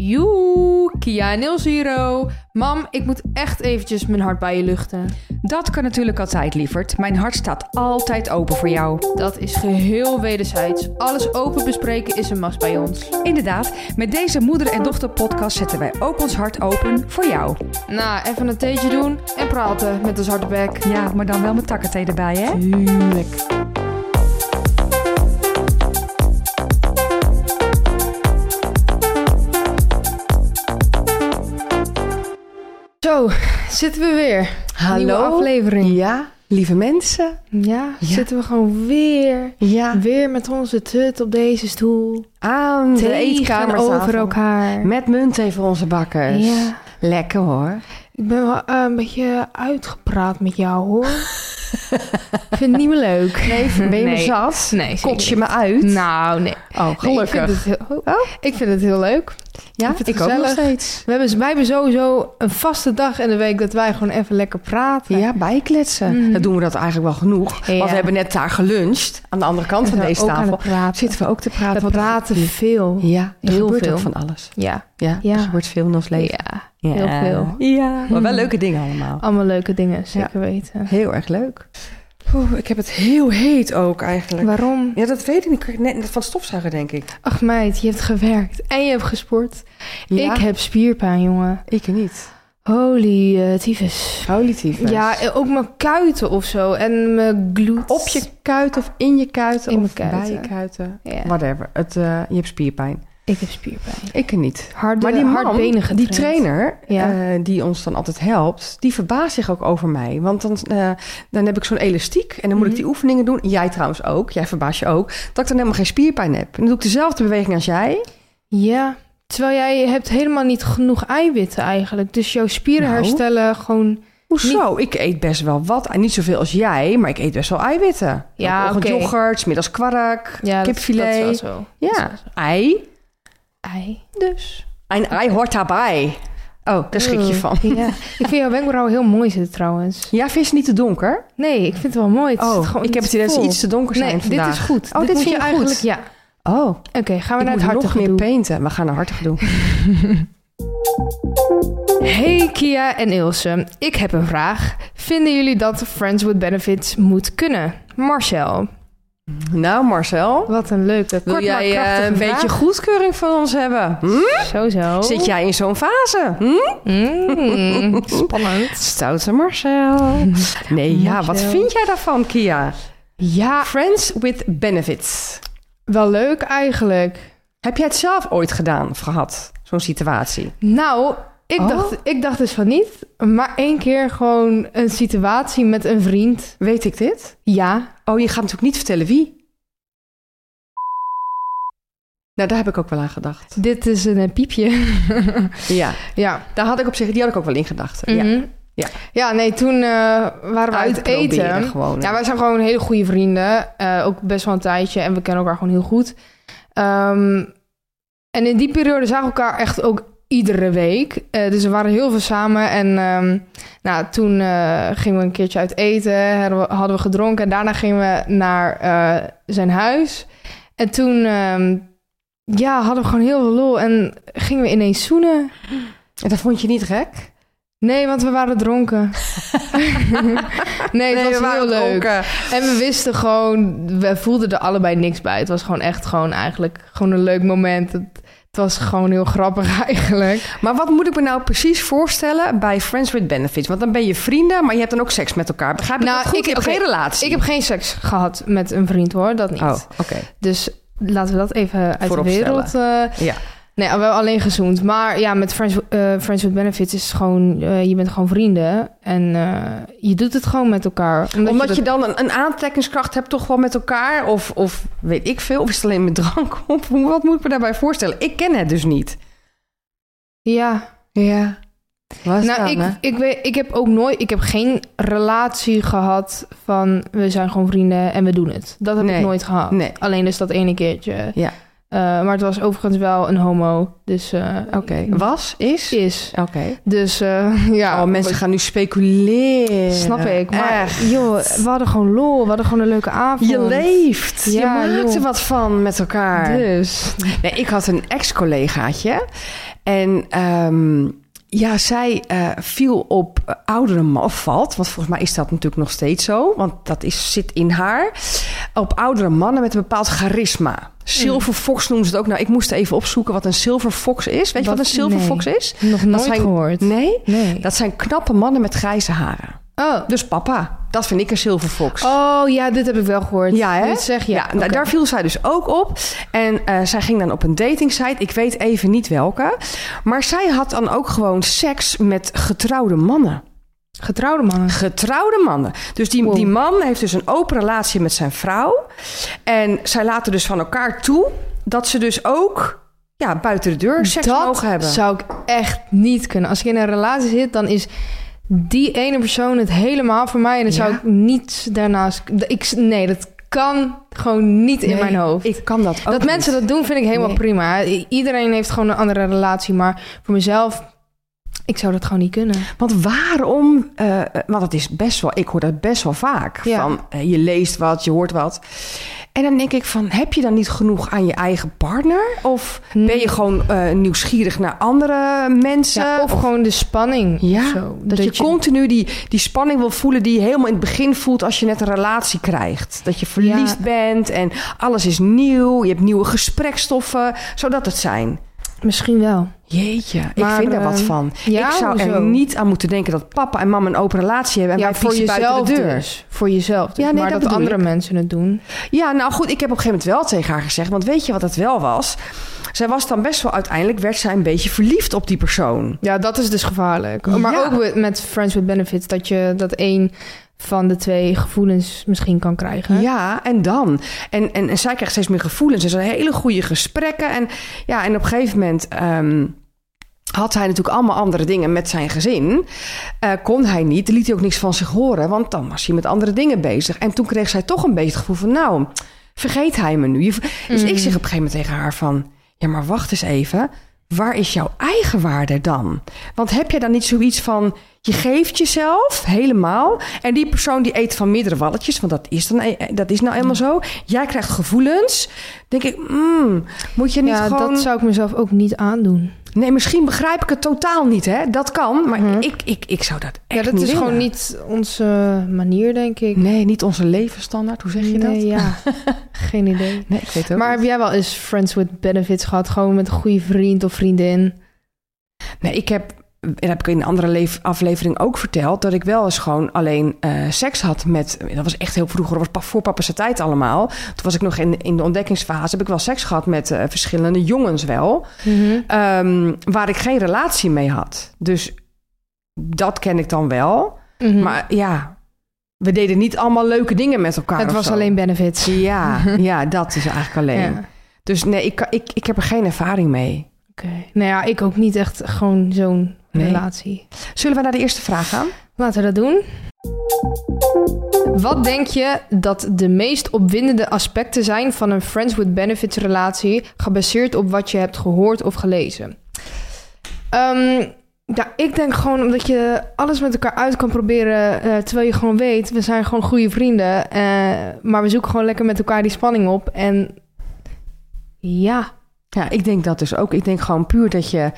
Joe, Kia en Zero. Mam, ik moet echt eventjes mijn hart bij je luchten. Dat kan natuurlijk altijd, lieverd. Mijn hart staat altijd open voor jou. Dat is geheel wederzijds. Alles open bespreken is een must bij ons. Inderdaad, met deze moeder- en dochter-podcast zetten wij ook ons hart open voor jou. Nou, even een theetje doen en praten met een zwarte bek. Ja, maar dan wel met takkenthee erbij, hè? Tuurlijk. Zo, zitten we weer. Hallo. Nieuwe aflevering. Ja, lieve mensen. Ja, zitten we gewoon weer. Ja. Weer met onze tut op deze stoel. Aan de eetkamertafel. over elkaar. Met muntthee voor onze bakkers. Ja. Lekker hoor. Ik ben wel een beetje uitgepraat met jou, hoor. Ik vind het niet meer leuk. Nee, ben je me zat? Nee, Kots je zeker me uit? niet. Nou, nee. Oh, gelukkig. Ik vind het heel leuk. Ja, vind het ik ook nog gezellig. steeds. Wij hebben sowieso een vaste dag in de week dat wij gewoon even lekker praten. Ja, bijkletsen. Mhm. Dan doen we dat eigenlijk wel genoeg. Ja. Want we hebben net daar geluncht. Aan de andere kant van deze tafel zitten we ook te praten. We Wat- praten veel. Ja, er Heel gebeurt veel. ook van alles. Ja. Ja, Ja. er gebeurt veel in ons leven. Ja, heel veel. Ja, maar wel leuke dingen allemaal. Allemaal leuke dingen, zeker weten. Heel erg leuk. Oeh, ik heb het heel heet ook eigenlijk. Waarom? Ja, dat weet ik niet. Net van stofzuigen, denk ik. Ach meid, je hebt gewerkt en je hebt gesport. Ja. Ik heb spierpijn, jongen. Ik niet. Holy tyfus. Holy tyfus. Ja, ook mijn kuiten of zo. En mijn glutes. Op je kuit of in je kuiten In of mijn kuiten. bij je kuiten. Ja. Whatever. Je hebt spierpijn. Ik heb spierpijn. Ik niet. Maar die hardbenige die trainer, Ja. die ons dan altijd helpt, die verbaast zich ook over mij. Want dan heb ik zo'n elastiek en dan moet ik die oefeningen doen. Jij trouwens ook. Jij verbaast je ook. Dat ik dan helemaal geen spierpijn heb. En dan doe ik dezelfde beweging als jij. Ja, terwijl jij hebt helemaal niet genoeg eiwitten eigenlijk. Dus jouw spieren Nou. herstellen gewoon... Hoezo? Ik eet best wel wat. En niet zoveel als jij, maar ik eet best wel eiwitten. Ja, ook oké. yoghurt, 's middags kwark, Ja, kipfilet. Dat is wel zo. Ja, Dat is wel zo. ei. Ei. Dus. Een ei hoort daarbij. Oh, daar schrik je van. Ja. Ik vind jouw wenkbrauwen heel mooi zitten trouwens. Ja, vind je het niet te donker? Nee, ik vind het wel mooi. Het zit Oh, gewoon ik heb het idee dat ze iets te donker zijn Nee, vandaag. dit is goed. Oh, dit moet vind je eigenlijk... goed? Ja. Oh, Oké, gaan we ik naar het moet nog hartige meer doen. painten. We gaan naar hartig doen. Hey Kia en Ilse, ik heb een vraag. Vinden jullie dat Friends with Benefits moet kunnen? Marcel. Nou, Marcel. Wat een leuke, Wil kort maar jij krachtige een vraag. beetje goedkeuring van ons hebben? Zo. Zit jij in zo'n fase? Spannend. Stoute Marcel. Nee, ja, wat Marcel. vind jij daarvan, Kia? Ja, Friends with Benefits. wel leuk eigenlijk. Heb jij het zelf ooit gedaan of gehad, zo'n situatie? Nou, Oh. ik dacht dus van niet. Maar 1 keer gewoon een situatie met een vriend. Weet ik dit? Ja. Oh, je gaat natuurlijk niet vertellen wie. Nou, daar heb ik ook wel aan gedacht. Dit is een piepje. Ja, Ja. daar had ik op zich, die had ik ook wel in gedachten. Ja. Mhm. Ja. Ja, nee, toen waren we uit Uitproberen eten. gewoon. Ja, wij zijn gewoon hele goede vrienden. Ook best wel een tijdje. En we kennen elkaar gewoon heel goed. En in die periode zagen we elkaar echt ook iedere week. Dus we waren heel veel samen. En nou, toen gingen we een keertje uit eten. Hadden we gedronken. En daarna gingen we naar zijn huis. En toen hadden we gewoon heel veel lol. En gingen we ineens zoenen. En dat vond je niet gek? Nee, want we waren dronken. Nee, het was heel leuk. En we wisten gewoon, we voelden er allebei niks bij. Het was gewoon echt eigenlijk een leuk moment. Het was gewoon heel grappig eigenlijk. Maar wat moet ik me nou precies voorstellen bij Friends with Benefits? Want dan ben je vrienden, maar je hebt dan ook seks met elkaar. Begrijp ik dat goed? Ik heb geen relatie. Ik heb geen seks gehad met een vriend hoor, dat niet. Oh, oké. Dus laten we dat even uit Voorop de wereld... Ja. Nee, we hebben alleen gezoend. Maar ja, met Friends with Benefits is het gewoon... je bent gewoon vrienden. En je doet het gewoon met elkaar. Omdat je dan een aantrekkingskracht hebt toch wel met elkaar? Of weet ik veel? Of is het alleen met drank? Of wat moet ik me daarbij voorstellen? Ik ken het dus niet. Ja. Ja. Wat Nou, ik heb ook nooit... Ik heb geen relatie gehad van... We zijn gewoon vrienden en we doen het. Dat heb ik nooit gehad. Nee. Alleen dus dat ene keertje. Ja. Maar het was overigens wel een homo. Dus... Oké. Was? Is? Oké. Dus ja... Oh, mensen gaan nu speculeren. Snap ik. Maar echt. joh, we hadden gewoon lol. We hadden gewoon een leuke avond. Je leeft. Ja, je maakt er joh. wat van met elkaar. Dus... Nee, ik had een ex-collegaatje. En zij viel op oudere mannen, of valt, want volgens mij is dat natuurlijk nog steeds zo, want dat zit in haar, op oudere mannen met een bepaald charisma. Silver Fox noemen ze het ook. Nou, ik moest even opzoeken wat een Silver Fox is. Weet je wat een Silver Fox is? Nog nooit gehoord. Nee? Dat zijn knappe mannen met grijze haren. Oh. Dus papa, dat vind ik een Silver Fox. Oh ja, dit heb ik wel gehoord. Ja, hè? Dit zeg je. Ja, okay. Daar viel zij dus ook op. En zij ging dan op een datingsite. Ik weet even niet welke. Maar zij had dan ook gewoon seks met getrouwde mannen. Getrouwde mannen? Getrouwde mannen. Dus die man heeft dus een open relatie met zijn vrouw. En zij laten dus van elkaar toe dat ze dus ook buiten de deur seks mogen hebben. Dat zou ik echt niet kunnen. Als ik in een relatie zit, dan is die ene persoon het helemaal voor mij. En dan zou ik niet daarnaast... Nee, dat kan gewoon niet in mijn hoofd. Ik kan dat ook Dat mensen dat doen, vind ik helemaal prima. Iedereen heeft gewoon een andere relatie. Maar voor mezelf... Ik zou dat gewoon niet kunnen. Want waarom... want het is best wel... Ik hoor dat best wel vaak. Ja. Van, je leest wat, je hoort wat. En dan denk ik van... Heb je dan niet genoeg aan je eigen partner? Of ben je gewoon nieuwsgierig naar andere mensen? Ja, of gewoon de spanning. Ja, zo. dat je continu die spanning wil voelen... die je helemaal in het begin voelt als je net een relatie krijgt. Dat je verliefd bent en alles is nieuw. Je hebt nieuwe gesprekstoffen. Zou dat het zijn? Misschien wel. Jeetje, ik vind er wat van. Ja, ik zou er niet aan moeten denken dat papa en mama een open relatie hebben. En wij voor jezelf buiten de deur. Dus. Voor jezelf dus. Ja, nee, maar dat andere mensen het doen. Ja, nou goed, ik heb op een gegeven moment wel tegen haar gezegd. Want weet je wat het wel was? Zij was dan best wel uiteindelijk... werd zij een beetje verliefd op die persoon. Ja, dat is dus gevaarlijk. Maar ook met Friends with Benefits... dat één van de twee gevoelens misschien kan krijgen. Ja, en dan. En zij krijgt steeds meer gevoelens. Er zijn hele goede gesprekken. En op een gegeven moment... had hij natuurlijk allemaal andere dingen met zijn gezin. Kon hij niet, liet hij ook niks van zich horen... want dan was hij met andere dingen bezig. En toen kreeg zij toch een beetje het gevoel van... nou, vergeet hij me nu? Dus ik zeg op een gegeven moment tegen haar van... ja, maar wacht eens even... waar is jouw eigenwaarde dan? Want heb je dan niet zoiets van... je geeft jezelf helemaal... en die persoon die eet van meerdere walletjes... want dat is nou eenmaal zo. Jij krijgt gevoelens. Denk ik, moet je niet gewoon... dat zou ik mezelf ook niet aandoen. Nee, misschien begrijp ik het totaal niet, hè? Dat kan, maar ik zou dat echt niet dat is willen. gewoon niet onze manier, denk ik. Nee, niet onze levensstandaard. Hoe zeg je dat? Ja, geen idee. Nee, ik weet ook maar niet. heb jij wel eens Friends with Benefits gehad? Gewoon met een goede vriend of vriendin? Nee, dat heb ik in een andere aflevering ook verteld... dat ik wel eens gewoon alleen seks had met... Dat was echt heel vroeger, dat was voor papa's tijd allemaal. Toen was ik nog in de ontdekkingsfase... heb ik wel seks gehad met verschillende jongens wel... waar ik geen relatie mee had. Dus dat ken ik dan wel. Maar ja, we deden niet allemaal leuke dingen met elkaar. Het was alleen benefits. Ja, dat is eigenlijk alleen. Ja. Dus nee, ik heb er geen ervaring mee. Oké. Nou ja, ik ook niet echt gewoon zo'n relatie. Zullen we naar de eerste vraag gaan? Laten we dat doen. Wat denk je dat de meest opwindende aspecten zijn van een Friends with Benefits relatie... gebaseerd op wat je hebt gehoord of gelezen? Ik denk gewoon omdat je alles met elkaar uit kan proberen... terwijl je gewoon weet, we zijn gewoon goede vrienden... maar we zoeken gewoon lekker met elkaar die spanning op. En ja... Ja, ik denk dat dus ook. Ik denk gewoon puur dat je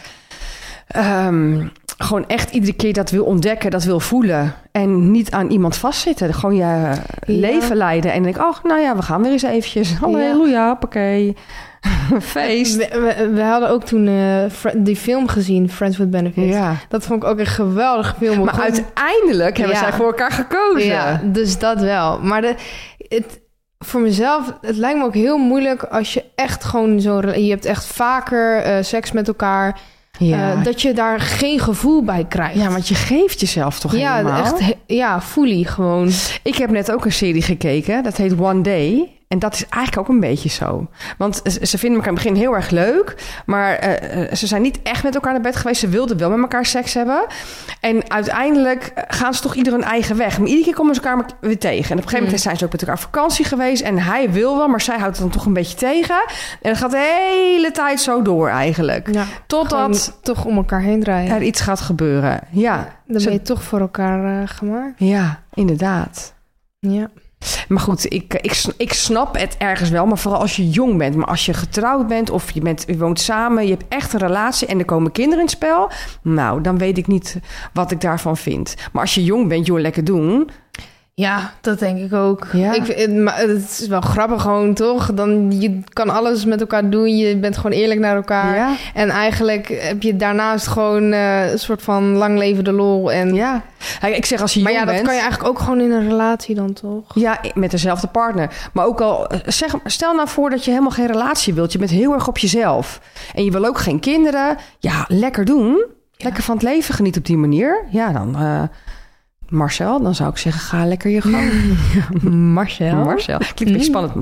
gewoon echt iedere keer dat wil ontdekken, dat wil voelen. En niet aan iemand vastzitten. Gewoon je leven leiden. En denk ik, we gaan weer eens eventjes. Halleluja, hoppakee. Feest. We hadden ook toen die film gezien, Friends with Benefits. Ja. Dat vond ik ook een geweldige film. Maar uiteindelijk hebben zij voor elkaar gekozen. Ja, dus dat wel. Maar voor mezelf, het lijkt me ook heel moeilijk als je echt gewoon je hebt echt vaker seks met elkaar. Ja. Dat je daar geen gevoel bij krijgt. Ja, want je geeft jezelf toch helemaal? Echt, fully gewoon. Ik heb net ook een serie gekeken, dat heet One Day. En dat is eigenlijk ook een beetje zo. Want ze vinden elkaar in het begin heel erg leuk. Maar ze zijn niet echt met elkaar naar bed geweest. Ze wilden wel met elkaar seks hebben. En uiteindelijk gaan ze toch ieder hun eigen weg. Maar iedere keer komen ze elkaar weer tegen. En op een gegeven moment zijn ze ook met elkaar op vakantie geweest. En hij wil wel, maar zij houdt het dan toch een beetje tegen. En dat gaat de hele tijd zo door eigenlijk. Ja, totdat toch om elkaar heen draaien. Er iets gaat gebeuren. Ja. Dan ben je toch voor elkaar gemaakt. Ja, inderdaad. Ja. Maar goed, ik snap het ergens wel. Maar vooral als je jong bent. Maar als je getrouwd bent of je woont samen. Je hebt echt een relatie en er komen kinderen in het spel. Nou, dan weet ik niet wat ik daarvan vind. Maar als je jong bent, joh, lekker doen. Ja, dat denk ik ook. Ja. Maar het is wel grappig gewoon, toch? Je kan alles met elkaar doen. Je bent gewoon eerlijk naar elkaar. Ja. En eigenlijk heb je daarnaast gewoon een soort van lang levende lol. En... Ja. Ik zeg als je jong bent... Maar ja, dat kan je eigenlijk ook gewoon in een relatie dan, toch? Ja, met dezelfde partner. Maar ook al... Stel nou voor dat je helemaal geen relatie wilt. Je bent heel erg op jezelf. En je wil ook geen kinderen. Ja, lekker doen. Ja. Lekker van het leven genieten op die manier. Ja, dan... Marcel, dan zou ik zeggen, ga lekker je gang. Marcel. Klinkt een beetje spannend.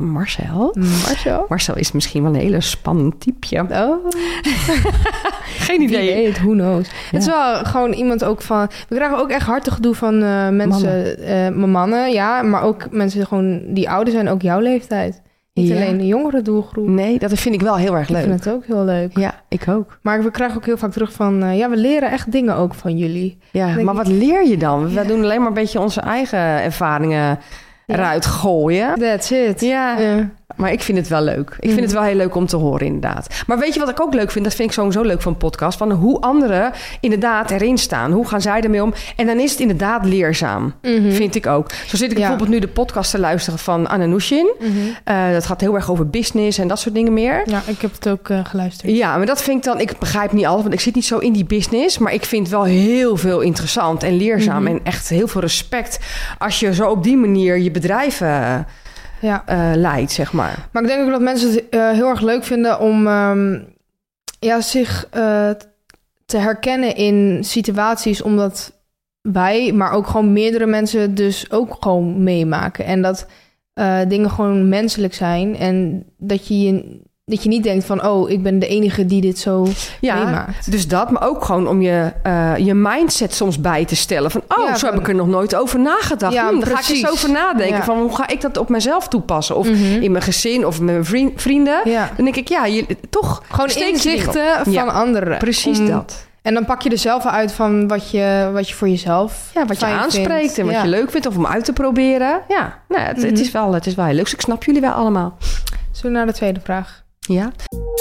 Marcel is misschien wel een hele spannend typeje. Oh. Geen idee. Wie weet, who knows. Ja. Het is wel gewoon iemand ook van... We krijgen ook echt hartig gedoe van mensen, mannen, ja. Maar ook mensen gewoon die ouder zijn, ook jouw leeftijd. Niet alleen de jongere doelgroep. Nee, dat vind ik wel heel erg leuk. Ik vind het ook heel leuk. Ja, ik ook. Maar we krijgen ook heel vaak terug van... we leren echt dingen ook van jullie. Ja, maar wat leer je dan? We doen alleen maar een beetje onze eigen ervaringen eruit gooien. That's it. Ja. Maar ik vind het wel leuk. Ik vind het wel heel leuk om te horen, inderdaad. Maar weet je wat ik ook leuk vind? Dat vind ik sowieso leuk van een podcast. Van hoe anderen inderdaad erin staan. Hoe gaan zij ermee om? En dan is het inderdaad leerzaam. Vind ik ook. Zo zit ik bijvoorbeeld nu de podcast te luisteren van Anna Nushin. Dat gaat heel erg over business en dat soort dingen meer. Ja, ik heb het ook geluisterd. Ja, maar dat vind ik dan... Ik begrijp niet alles, want ik zit niet zo in die business. Maar ik vind wel heel veel interessant en leerzaam. En echt heel veel respect als je zo op die manier je bedrijven... leidt, zeg maar. Maar ik denk ook dat mensen het heel erg leuk vinden om zich te herkennen in situaties, omdat wij, maar ook gewoon meerdere mensen dus ook gewoon meemaken. En dat dingen gewoon menselijk zijn en dat je niet denkt van, oh, ik ben de enige die dit zo meemaakt. Dus dat, maar ook gewoon om je mindset soms bij te stellen. Van, zo heb ik er nog nooit over nagedacht. Ja, daar ga ik eens over nadenken. Van, hoe ga ik dat op mezelf toepassen? Of in mijn gezin of met mijn vrienden. Ja. Dan denk ik, toch... Gewoon inzichten van anderen. Precies dat. En dan pak je er zelf uit van wat je voor jezelf wat je aanspreekt vindt. En wat je leuk vindt of om uit te proberen. Ja, het is wel heel leuk. Dus ik snap jullie wel allemaal. Zullen we naar de tweede vraag? Ja.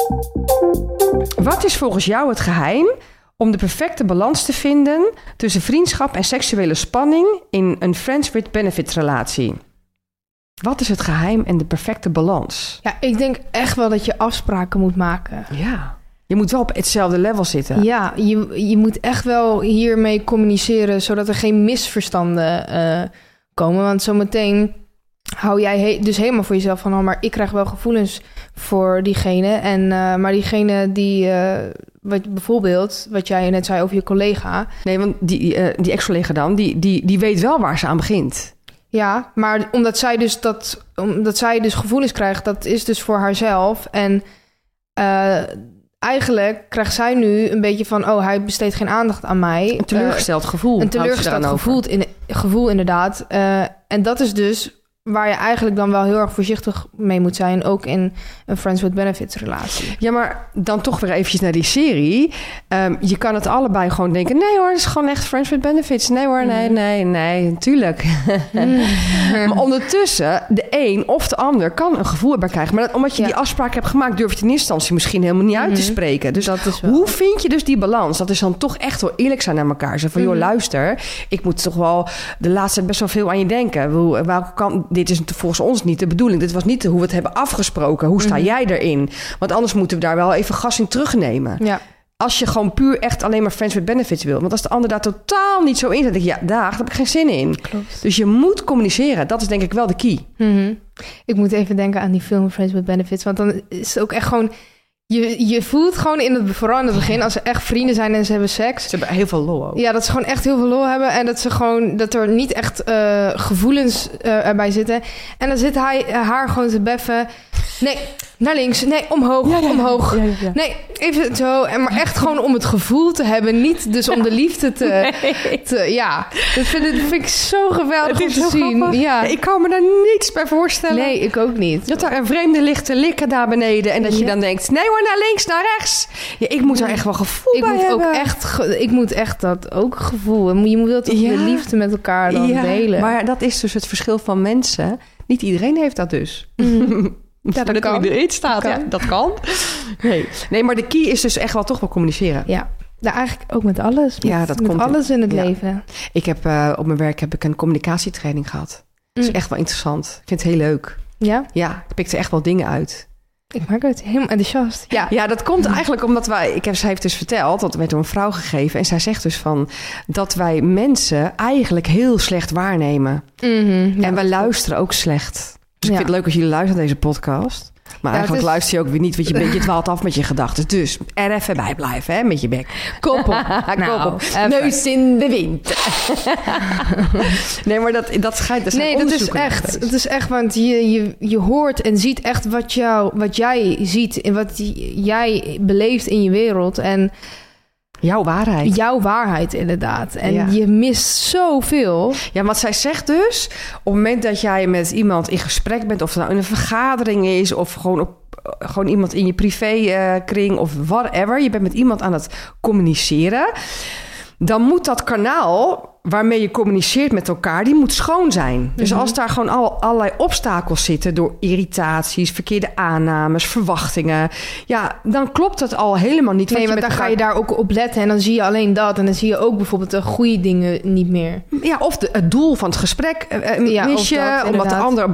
Wat is volgens jou het geheim om de perfecte balans te vinden tussen vriendschap en seksuele spanning in een friends with benefits relatie? Wat is het geheim en de perfecte balans? Ja, ik denk echt wel dat je afspraken moet maken. Ja. Je moet wel op hetzelfde level zitten. Ja, je moet echt wel hiermee communiceren, zodat er geen misverstanden komen. Want zometeen hou jij dus helemaal voor jezelf van... maar ik krijg wel gevoelens voor diegene. En maar diegene die... wat jij net zei over je collega... Nee, want die ex-collega dan... die weet wel waar ze aan begint. Ja, maar omdat zij dus gevoelens krijgt... dat is dus voor haarzelf. En eigenlijk krijgt zij nu een beetje van... oh, hij besteedt geen aandacht aan mij. Een teleurgesteld gevoel. Een teleurgesteld gevoel, inderdaad. En dat is dus... waar je eigenlijk dan wel heel erg voorzichtig mee moet zijn... ook in een friends with benefits relatie. Ja, maar dan toch weer eventjes naar die serie. Je kan het allebei gewoon denken... nee hoor, het is gewoon echt friends with benefits. Nee hoor, nee, natuurlijk. Maar ondertussen, de een of de ander kan een gevoel erbij krijgen. Maar omdat je die afspraak hebt gemaakt... durf je het in eerste instantie misschien helemaal niet uit te spreken. Dus dat is wel... hoe vind je dus die balans? Dat is dan toch echt wel eerlijk zijn naar elkaar. Zo van, joh, luister... ik moet toch wel de laatste tijd best wel veel aan je denken. Dit is volgens ons niet de bedoeling. Dit was niet hoe we het hebben afgesproken. Hoe sta jij erin? Want anders moeten we daar wel even gas in terugnemen. Ja. Als je gewoon puur echt alleen maar friends with benefits wil. Want als de ander daar totaal niet zo in zit... denk je, daar heb ik geen zin in. Klopt. Dus je moet communiceren. Dat is denk ik wel de key. Ik moet even denken aan die film Friends with Benefits. Want dan is het ook echt gewoon... Je voelt gewoon vooral in het begin... als ze echt vrienden zijn en ze hebben seks... Ze hebben heel veel lol ook. Ja, dat ze gewoon echt heel veel lol hebben... en dat er niet echt gevoelens erbij zitten. En dan zit hij haar gewoon te beffen... Nee, naar links. Nee, omhoog, omhoog. Ja. Nee, even zo. Maar echt gewoon om het gevoel te hebben. Niet dus om de liefde te ja, dat vind ik zo geweldig om te zien. Ja. Ik kan me daar niets bij voorstellen. Nee, ik ook niet. Dat er een vreemde ligt te likken daar beneden. En dat je dan denkt, nee hoor, naar links, naar rechts. Ja, ik moet daar echt wel gevoel bij hebben. Ik moet echt dat ook gevoel. Je wilt toch de liefde met elkaar dan delen. Maar dat is dus het verschil van mensen. Niet iedereen heeft dat dus. Ja, dat kan. Erin staat. Ja, dat kan. Nee, maar de key is dus echt wel toch wel communiceren. Ja, eigenlijk ook met alles. Dat met komt alles in het leven. Ik heb op mijn werk een communicatietraining gehad. Dat is echt wel interessant. Ik vind het heel leuk. Ja? Ja, ik pikte echt wel dingen uit. Ik maak het helemaal enthousiast. Ja, dat komt eigenlijk omdat zij heeft dus verteld, dat werd door een vrouw gegeven. En zij zegt dus dat wij mensen eigenlijk heel slecht waarnemen. En wij luisteren ook slecht. Dus ik vind het leuk als jullie luisteren naar deze podcast. Maar eigenlijk luister je ook weer niet, want je dwaalt af met je gedachten. Dus er even bij blijven, hè, met je bek. Kop op. Kop op. Neus in de wind. Nee, maar dat schijnt. Nee, dat is echt. Het is echt, want je hoort en ziet echt wat jij ziet en wat jij beleeft in je wereld. En jouw waarheid. Jouw waarheid, inderdaad. En je mist zoveel. Ja, want zij zegt dus, op het moment dat jij met iemand in gesprek bent, of het nou in een vergadering is, of gewoon iemand in je privékring, of whatever, je bent met iemand aan het communiceren, dan moet dat kanaal waarmee je communiceert met elkaar, die moet schoon zijn. Dus als daar gewoon allerlei obstakels zitten door irritaties, verkeerde aannames, verwachtingen, ja, dan klopt het al helemaal niet. Nee, want dan ga je daar ook op letten en dan zie je alleen dat. En dan zie je ook bijvoorbeeld de goede dingen niet meer. Ja, of het doel van het gesprek mis je, omdat de ander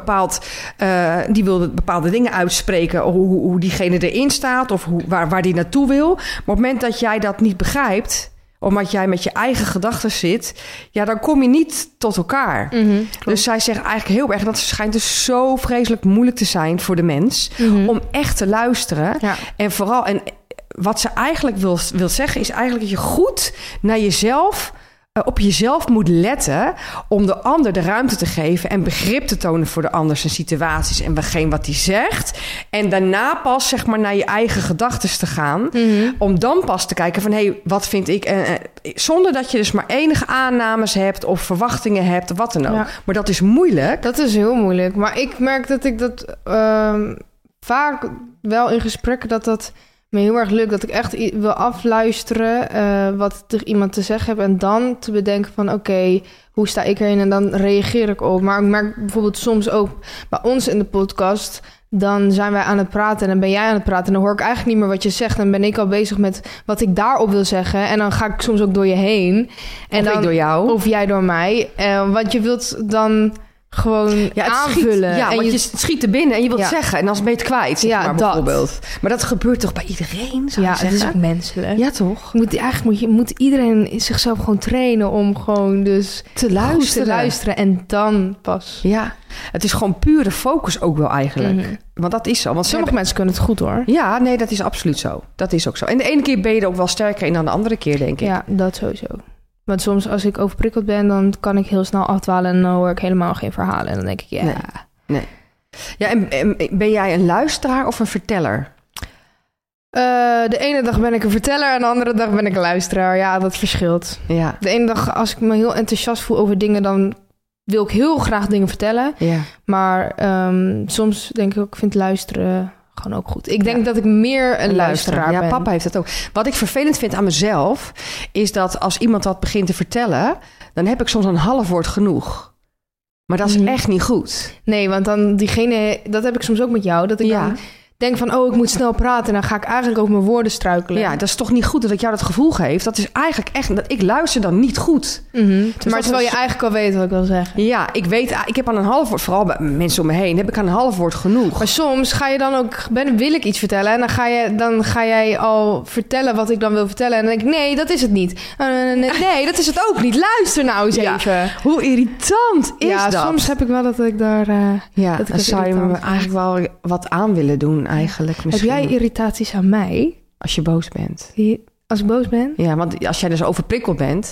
die wil bepaalde dingen uitspreken, hoe diegene erin staat of waar die naartoe wil. Maar op het moment dat jij dat niet begrijpt, omdat jij met je eigen gedachten zit, ja, dan kom je niet tot elkaar. Dus zij zegt eigenlijk heel erg, dat schijnt dus zo vreselijk moeilijk te zijn voor de mens om echt te luisteren. Ja. En vooral, en wat ze eigenlijk wil zeggen, is eigenlijk dat je goed naar jezelf, op jezelf moet letten om de ander de ruimte te geven en begrip te tonen voor de ander zijn situaties en wat hij zegt. En daarna pas zeg maar naar je eigen gedachten te gaan. Om dan pas te kijken van wat vind ik? Zonder dat je dus maar enige aannames hebt of verwachtingen hebt of wat dan ook. Ja. Maar dat is moeilijk. Dat is heel moeilijk. Maar ik merk dat ik dat vaak wel in gesprekken dat me heel erg lukt, dat ik echt wil afluisteren wat iemand te zeggen heeft en dan te bedenken van oké, hoe sta ik erin en dan reageer ik op. Maar ik merk bijvoorbeeld soms ook bij ons in de podcast, dan zijn wij aan het praten en dan ben jij aan het praten en dan hoor ik eigenlijk niet meer wat je zegt. Dan ben ik al bezig met wat ik daarop wil zeggen en dan ga ik soms ook door je heen. En of dan, ik door jou. Of jij door mij. Want je wilt dan gewoon aanvullen. Want je schiet er binnen en je wilt zeggen. En dan ben je het kwijt, zeg maar, bijvoorbeeld. Maar dat gebeurt toch bij iedereen, zou je zeggen? Het is ook menselijk. Ja, toch? Moet iedereen zichzelf gewoon trainen om gewoon dus te luisteren. En dan pas. Ja, het is gewoon pure focus ook wel eigenlijk. Want dat is zo. Want sommige mensen kunnen het goed, hoor. Ja, nee, dat is absoluut zo. Dat is ook zo. En de ene keer ben je er ook wel sterker in dan de andere keer, denk ik. Ja, dat sowieso. Want soms als ik overprikkeld ben, dan kan ik heel snel afdwalen en dan hoor ik helemaal geen verhalen. En dan denk ik, Nee. Ja, en ben jij een luisteraar of een verteller? De ene dag ben ik een verteller en de andere dag ben ik een luisteraar. Ja, dat verschilt. Ja. De ene dag, als ik me heel enthousiast voel over dingen, dan wil ik heel graag dingen vertellen. Ja. Maar soms denk ik ook, ik vind luisteren gewoon ook goed. Ik denk dat ik meer een luisteraar ben. Ja, papa heeft het ook. Wat ik vervelend vind aan mezelf, is dat als iemand dat begint te vertellen, dan heb ik soms een half woord genoeg. Maar dat is echt niet goed. Nee, want dan diegene, dat heb ik soms ook met jou, dat ik dan denk van, ik moet snel praten en dan ga ik eigenlijk over mijn woorden struikelen. Ja, dat is toch niet goed dat ik jou dat gevoel geef. Dat is eigenlijk echt, dat ik luister dan niet goed. Dus maar terwijl je eigenlijk al weet wat ik wil zeggen. Ja, ik heb aan een half woord, vooral bij mensen om me heen, heb ik aan een half woord genoeg. Maar soms ga je dan ook, wil ik iets vertellen en dan ga jij al vertellen wat ik dan wil vertellen. En dan denk ik, nee, dat is het niet. Nee, dat is het ook niet. Luister nou eens even. Hoe irritant is dat? Ja, soms heb ik wel dat ik daar... dat dan zou je me eigenlijk wel wat aan willen doen. Eigenlijk misschien. Heb jij irritaties aan mij? Als je boos bent. Als ik boos ben? Ja, want als jij dus overprikkeld bent,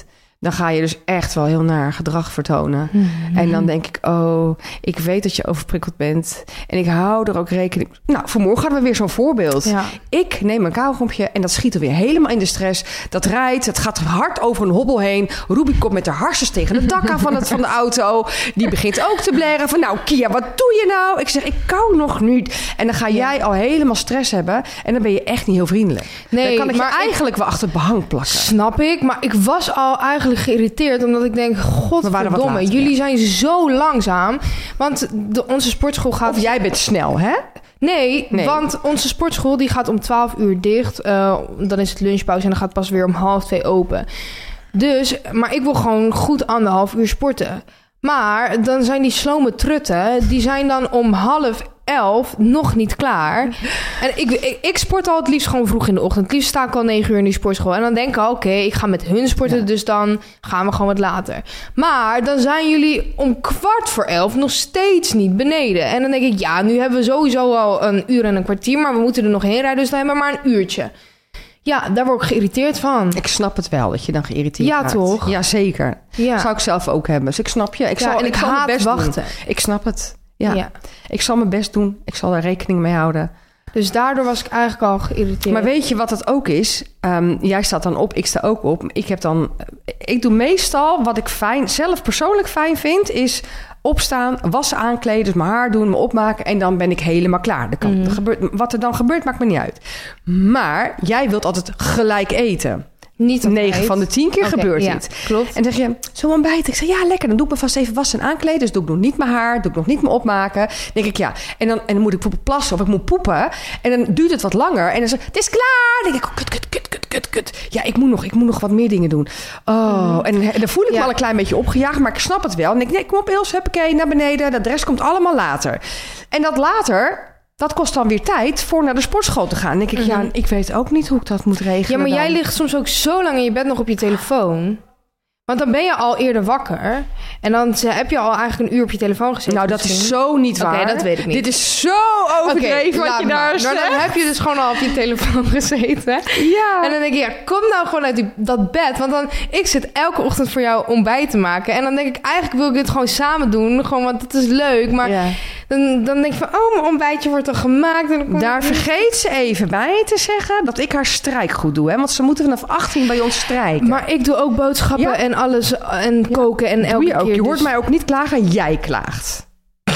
dan ga je dus echt wel heel naar gedrag vertonen. En dan denk ik, ik weet dat je overprikkeld bent. En ik hou er ook rekening... Nou, vanmorgen hadden we weer zo'n voorbeeld. Ja. Ik neem een kauwgompje en dat schiet er weer helemaal in de stress. Dat rijdt, het gaat hard over een hobbel heen. Ruby komt met haar harsjes tegen de dak aan van de auto. Die begint ook te blaren van... Nou, Kia, wat doe je nou? Ik zeg, ik kauw nog niet. En dan ga jij al helemaal stress hebben. En dan ben je echt niet heel vriendelijk. Nee, dan kan ik maar je eigenlijk wel achter het behang plakken. Snap ik, maar ik was al eigenlijk geïrriteerd... omdat ik denk, godverdomme, jullie zijn zo langzaam. Want onze sportschool gaat... Of jij bent snel, hè? Nee, want onze sportschool die gaat om 12 uur dicht. Dan is het lunchpauze en dan gaat het pas weer om 1:30 open. Dus, maar ik wil gewoon goed 1,5 uur sporten. Maar dan zijn die slome trutten... die zijn dan om 10:30 nog niet klaar. En ik sport al het liefst gewoon vroeg in de ochtend. Het liefst sta ik al 9 uur in die sportschool. En dan denk ik al, oké, ik ga met hun sporten... dus dan gaan we gewoon wat later. Maar dan zijn jullie om 11:15 nog steeds niet beneden. En dan denk ik, ja, nu hebben we sowieso al 1 uur en een kwartier... maar we moeten er nog heen rijden, dus dan hebben we maar 1 uurtje. Ja, daar word ik geïrriteerd van. Ik snap het wel, dat je dan geïrriteerd raakt. Ja, toch? Ja, zeker. Ja. Zou ik zelf ook hebben. Dus ik snap je. Ik zal haat mijn best wachten. doen. Ik snap het. Ja. Ik zal mijn best doen. Ik zal er rekening mee houden. Dus daardoor was ik eigenlijk al geïrriteerd. Maar weet je wat het ook is? Jij staat dan op, ik sta ook op. Ik doe meestal wat ik zelf persoonlijk fijn vind... is opstaan, wassen, aankleden, dus mijn haar doen, me opmaken... en dan ben ik helemaal klaar. Wat er dan gebeurt, maakt me niet uit. Maar jij wilt altijd gelijk eten. Niet 9 van de 10 keer gebeurt dit. Klopt. En dan zeg je, zo ontbijten. Ik zeg, ja, lekker. Dan doe ik me vast even wassen en aankleden. Dus doe ik nog niet mijn haar. Doe ik nog niet me opmaken. Dan denk ik, ja. En dan moet ik bijvoorbeeld plassen of ik moet poepen. En dan duurt het wat langer. En dan zeg ik, het is klaar. Dan denk ik, kut. Ja, ik moet nog wat meer dingen doen. En dan voel ik me al een klein beetje opgejaagd. Maar ik snap het wel. En dan denk ik, nee, kom op, Ilse, huppakee, naar beneden. De rest komt allemaal later. En dat later... Dat kost dan weer tijd voor naar de sportschool te gaan. Dan denk ik, ik weet ook niet hoe ik dat moet regelen. Ja, maar jij ligt soms ook zo lang in je bed nog op je telefoon. Want dan ben je al eerder wakker. En dan heb je al eigenlijk 1 uur op je telefoon gezeten. Nou, dat is zo niet waar. Oké, dat weet ik niet. Dit is zo overdreven wat je daar zegt. Maar dan heb je dus gewoon al op je telefoon gezeten. Ja. En dan denk ik, kom nou gewoon uit dat bed. Want ik zit elke ochtend voor jou ontbijt te maken. En dan denk ik, eigenlijk wil ik dit gewoon samen doen. Gewoon, want het is leuk. Maar dan denk ik van, mijn ontbijtje wordt al gemaakt. En dan daar vergeet ze even bij te zeggen dat ik haar strijkgoed doe. Hè? Want ze moeten vanaf 18 bij ons strijken. Maar ik doe ook boodschappen en alles en koken en elke keer. Je hoort mij ook niet klagen, jij klaagt.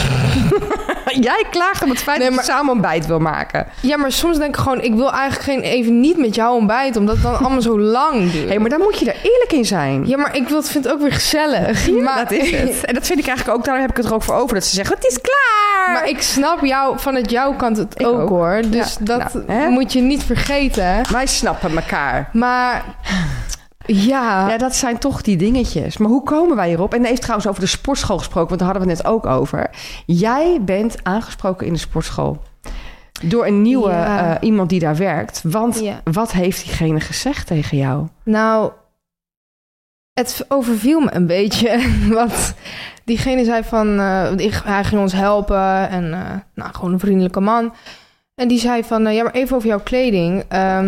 Jij klaagt om het feit dat je samen ontbijt wil maken. Ja, maar soms denk ik gewoon... ik wil eigenlijk even niet met jou ontbijten... omdat het dan allemaal zo lang duurt. Maar dan moet je er eerlijk in zijn. Ja, maar ik vind het ook weer gezellig. Ja, maar, dat is het. En dat vind ik eigenlijk ook... daar heb ik het er ook voor over. Dat ze zeggen, het is klaar. Maar ik snap vanuit jouw kant het ook, hoor. Dus dat moet je niet vergeten. Wij snappen elkaar. Maar... Ja, dat zijn toch die dingetjes. Maar hoe komen wij hierop? En heeft trouwens over de sportschool gesproken, want daar hadden we het net ook over. Jij bent aangesproken in de sportschool door een nieuwe iemand die daar werkt. Want wat heeft diegene gezegd tegen jou? Nou, het overviel me een beetje. Want diegene zei van, hij ging ons helpen en gewoon een vriendelijke man. En die zei van, maar even over jouw kleding.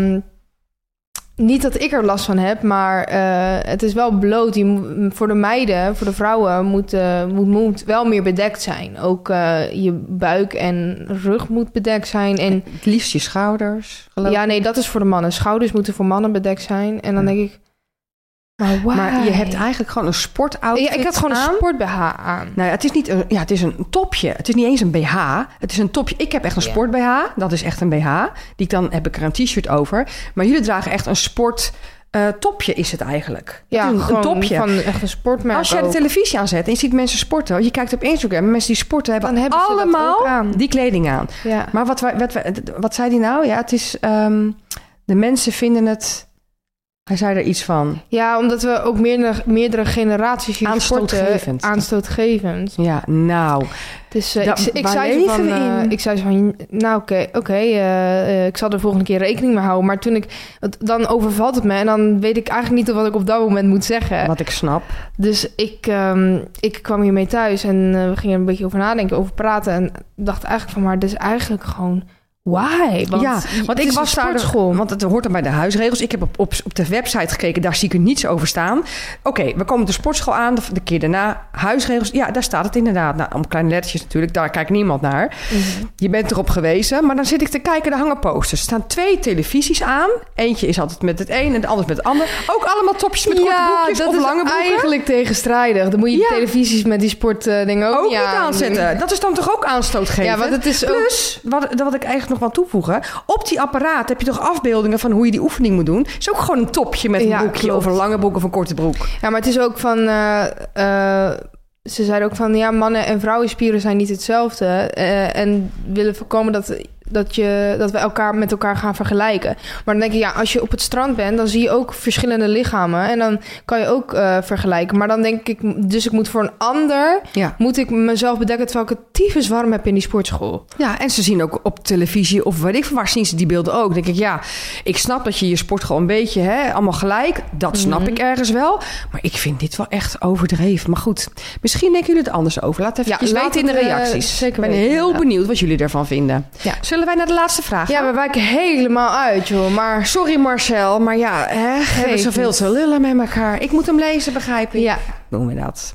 Niet dat ik er last van heb, maar het is wel bloot. Voor de meiden, voor de vrouwen, moet wel meer bedekt zijn. Ook je buik en rug moet bedekt zijn. En het liefst je schouders. Ja, nee, dat is voor de mannen. Schouders moeten voor mannen bedekt zijn. En dan denk ik... Maar je hebt eigenlijk gewoon een sportoutfit. Ja, ik had gewoon een sport-BH aan. Nou ja, het is niet het is een topje. Het is niet eens een BH. Het is een topje. Ik heb echt een sport-BH. Dat is echt een BH. Heb ik er een t-shirt over. Maar jullie dragen echt een sport... topje is het eigenlijk. Ja, het is een topje. Van echt een sportmerk. Als jij de televisie aanzet en je ziet mensen sporten... je kijkt op Instagram en mensen die sporten... hebben allemaal die kleding aan. Ja. Maar wat zei die nou? Ja, het is... de mensen vinden het... Hij zei er iets van. Ja, omdat we ook meerdere generaties hier aanstootgevend. Aanstootgevend. Ja, nou. Dus ik zei van, nou oké, ik zal er de volgende keer rekening mee houden. Maar dan overvalt het me en dan weet ik eigenlijk niet wat ik op dat moment moet zeggen. Wat ik snap. Dus ik kwam hiermee thuis en we gingen er een beetje over nadenken, over praten. En dacht eigenlijk van, maar dit is eigenlijk gewoon Why? Want ik was daar sportschool. Want het hoort dan bij de huisregels. Ik heb op de website gekeken, daar zie ik er niets over staan. Oké, we komen de sportschool aan, de keer daarna. Huisregels, ja, daar staat het inderdaad. Nou, om kleine lettertjes natuurlijk, daar kijkt niemand naar. Mm-hmm. Je bent erop gewezen, maar dan zit ik te kijken, daar hangen posters. Er staan 2 televisies aan. Eentje is altijd met het een en de ander met het ander. Ook allemaal topjes met korte broekjes of lange broeken. Eigenlijk tegenstrijdig. Dan moet je televisies met die sportdingen ook niet aanzetten. Dat is dan toch ook aanstootgevend? Ja, want het is plus, wat ik eigenlijk nog wel toevoegen. Op die apparaat heb je toch afbeeldingen van hoe je die oefening moet doen. Is ook gewoon een topje met een broekje klopt. Of een lange broek of een korte broek. Ja, maar het is ook van... ze zeiden ook van... Ja, mannen- en vrouwenspieren zijn niet hetzelfde. En willen voorkomen dat we elkaar met elkaar gaan vergelijken. Maar dan denk ik, ja, als je op het strand bent... dan zie je ook verschillende lichamen. En dan kan je ook vergelijken. Maar dan denk ik... Dus ik moet voor een ander... moet ik mezelf bedekken... terwijl ik het tyfus warm heb in die sportschool. Ja, en ze zien ook op televisie... of weet ik van waar zien ze die beelden ook. Dan denk ik, ja, ik snap dat je sportschool een beetje... allemaal gelijk. Dat snap ik ergens wel. Maar ik vind dit wel echt overdreven. Maar goed, misschien denken jullie het anders over. Laat even weten in de reacties. Ik ben heel benieuwd wat jullie ervan vinden. Ja. Zullen wij naar de laatste vraag gaan? Ja, we wijken helemaal uit, joh. Maar sorry Marcel, maar ja, we hebben zoveel te lullen met elkaar. Ik moet hem lezen, begrijp je? Ja. Doen we dat.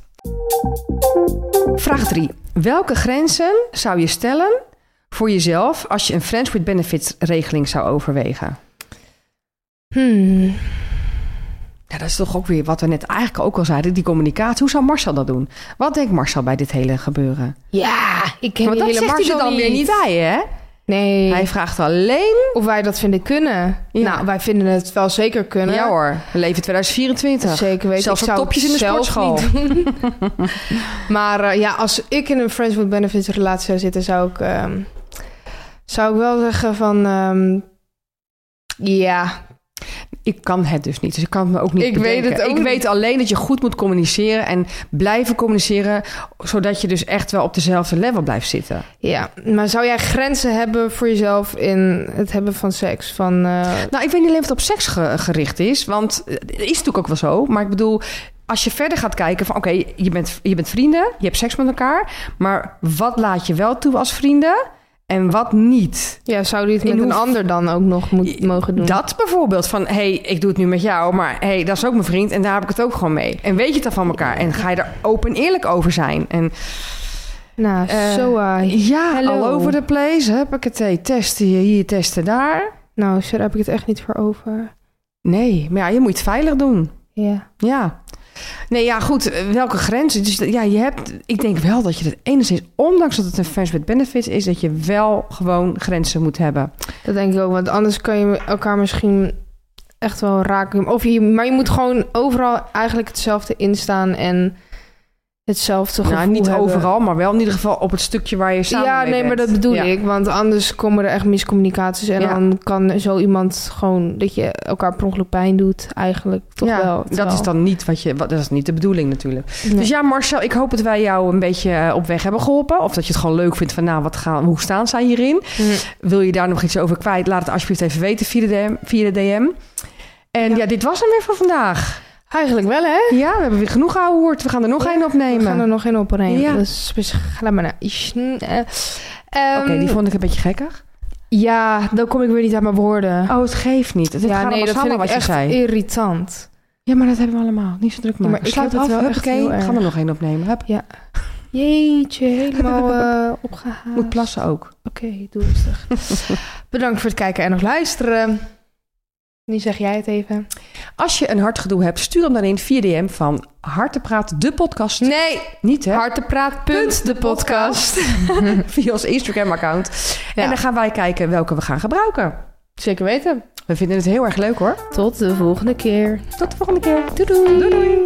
Vraag 3. Welke grenzen zou je stellen voor jezelf... als je een Friends with Benefits regeling zou overwegen? Ja, dat is toch ook weer wat we net eigenlijk ook al zeiden. Die communicatie. Hoe zou Marcel dat doen? Wat denkt Marcel bij dit hele gebeuren? Ja, ik ken maar die hele Marcel niet. Maar dat zegt hij dan weer niet bij, hè? Nee. Hij vraagt alleen... of wij dat vinden kunnen. Ja. Nou, wij vinden het wel zeker kunnen. Ja hoor, we leven 2024. Zeker weten. Zelfs voor topjes in de sportschool. Maar als ik in een Friends with Benefits relatie zou zitten... zou ik wel zeggen van... Ik kan het dus niet, dus ik kan het me ook niet bedenken. Weet het ook ik weet alleen dat je goed moet communiceren en blijven communiceren... zodat je dus echt wel op dezelfde level blijft zitten. Ja, maar zou jij grenzen hebben voor jezelf in het hebben van seks? Nou, ik weet niet alleen of het op seks gericht is, want het is natuurlijk ook wel zo. Maar ik bedoel, als je verder gaat kijken van... oké, je bent vrienden, je hebt seks met elkaar... maar wat laat je wel toe als vrienden... en wat niet. Ja, zou die het met een ander dan ook nog mogen doen? Dat bijvoorbeeld van, ik doe het nu met jou... maar dat is ook mijn vriend en daar heb ik het ook gewoon mee. En weet je het dan van elkaar? En ga je er open en eerlijk over zijn? En, nou, all over the place. Huppakee, testen hier, testen daar. Nou, daar heb ik het echt niet voor over. Nee, maar je moet het veilig doen. Ja. Ja. Nee, ja, goed. Welke grenzen? Dus ik denk wel dat je het enigszins, ondanks dat het een Friends with Benefits is, dat je wel gewoon grenzen moet hebben. Dat denk ik ook, want anders kan je elkaar misschien echt wel raken. Maar je moet gewoon overal eigenlijk hetzelfde instaan en hetzelfde gevoel hebben. Niet overal, maar wel in ieder geval op het stukje waar je samen mee bent. Maar dat bedoel ik. Want anders komen er echt miscommunicaties. En dan kan zo iemand gewoon... dat je elkaar per ongeluk pijn doet. Eigenlijk toch wel. Dat is dan niet dat is niet de bedoeling natuurlijk. Nee. Dus ja, Marcel, ik hoop dat wij jou een beetje op weg hebben geholpen. Of dat je het gewoon leuk vindt van... hoe staan zij hierin? Wil je daar nog iets over kwijt? Laat het alsjeblieft even weten via de DM. En dit was hem weer voor vandaag. Eigenlijk wel, hè? Ja, we hebben weer genoeg gehoord. We gaan er nog één opnemen. We gaan er nog één opnemen. Ja. Dus ga maar naar. Oké, die vond ik een beetje gekkig. Ja, dan kom ik weer niet aan mijn woorden. Oh, het geeft niet. Dat vind ik echt irritant. Ja, maar dat hebben we allemaal. Niet zo druk maken. Ja, maar ik sluit het wel echt heel erg. We gaan er nog één opnemen. Hup. Ja. Jeetje, helemaal opgehaald. Moet plassen ook. Oké, doe rustig. Bedankt voor het kijken en nog luisteren. Nu zeg jij het even. Als je een hartgedoe hebt, stuur hem dan in via DM van Hartepraat de podcast. Nee, niet hè? Hartepraat.de-podcast. Via ons Instagram-account. Ja. En dan gaan wij kijken welke we gaan gebruiken. Zeker weten. We vinden het heel erg leuk hoor. Tot de volgende keer. Tot de volgende keer. Doei doei. Doei doei.